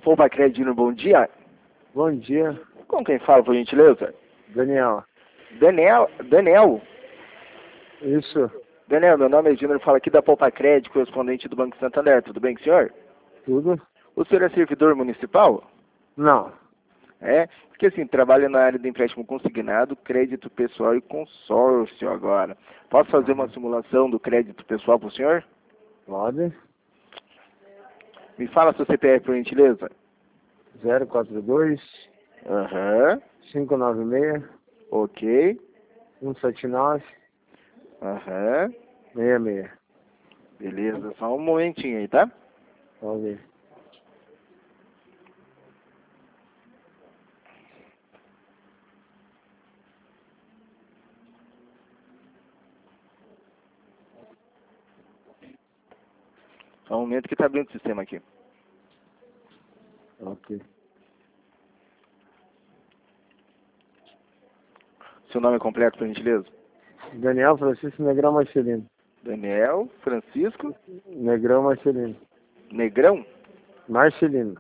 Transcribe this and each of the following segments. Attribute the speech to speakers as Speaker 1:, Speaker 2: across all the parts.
Speaker 1: Poupa Crédito, bom dia.
Speaker 2: Bom dia,
Speaker 1: Com quem fala, por gentileza?
Speaker 2: Daniel.
Speaker 1: Daniel?
Speaker 2: Isso,
Speaker 1: Daniel, meu nome é Júnior, falo aqui da Poupa Crédito, correspondente do Banco Santander. Tudo bem com o senhor?
Speaker 2: tudo?
Speaker 1: O senhor é servidor municipal?
Speaker 2: Não.
Speaker 1: É, porque assim, trabalho na área de empréstimo consignado, crédito pessoal e consórcio agora. Posso fazer uma simulação do crédito pessoal para o senhor?
Speaker 2: Pode.
Speaker 1: Me fala seu CPF, por gentileza.
Speaker 2: 042
Speaker 1: Aham,
Speaker 2: 596
Speaker 1: ok.
Speaker 2: 179
Speaker 1: Aham,
Speaker 2: 66.
Speaker 1: beleza. Só um momentinho aí, tá?
Speaker 2: Pode ver.
Speaker 1: Só um momento que tá abrindo o sistema aqui.
Speaker 2: Ok.
Speaker 1: Seu nome completo, por gentileza?
Speaker 2: Daniel Francisco Negrão Marcelino.
Speaker 1: Daniel Francisco
Speaker 2: Negrão Marcelino.
Speaker 1: Negrão?
Speaker 2: Marcelino.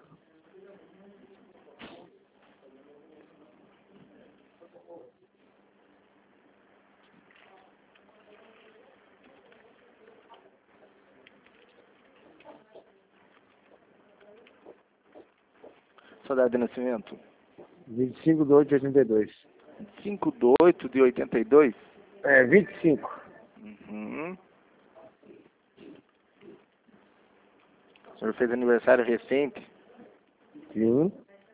Speaker 1: Sua data de nascimento?
Speaker 2: 25 de 8 de 82.
Speaker 1: 5 de 8 de 82?
Speaker 2: É, 25.
Speaker 1: Uhum. O senhor fez aniversário recente?
Speaker 2: Sim.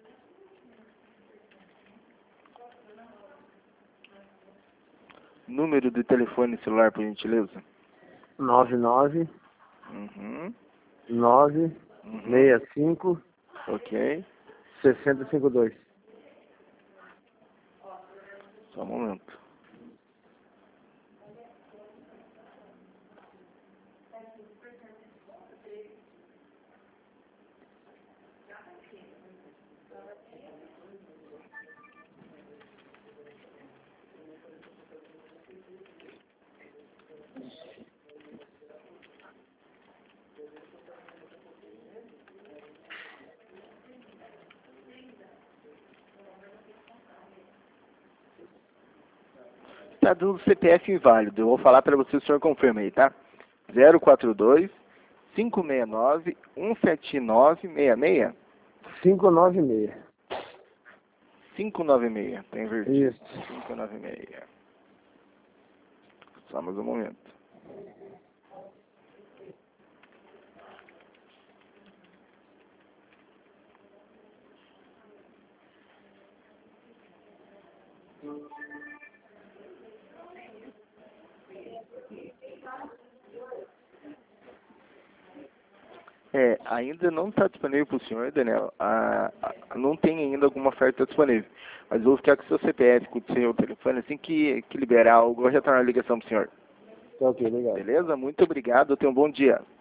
Speaker 1: Número de telefone celular, por gentileza?
Speaker 2: 99
Speaker 1: Uhum.
Speaker 2: 9
Speaker 1: Uhum.
Speaker 2: 65
Speaker 1: Ok.
Speaker 2: 6052.
Speaker 1: Só um momento. Está do CPF inválido. Eu vou falar para você, o senhor confirma aí, tá? 042 569 179 66
Speaker 2: 596.
Speaker 1: 596. Tá invertido.
Speaker 2: Isso.
Speaker 1: 596. Só mais um momento. Ainda não está disponível para o senhor, Daniel. Não tem ainda alguma oferta disponível. Mas eu vou ficar com o seu CPF, com o seu telefone, assim que liberar algo, eu vou retornar a ligação para o senhor.
Speaker 2: Tá ok, legal.
Speaker 1: Beleza? Muito obrigado, tenha um bom dia.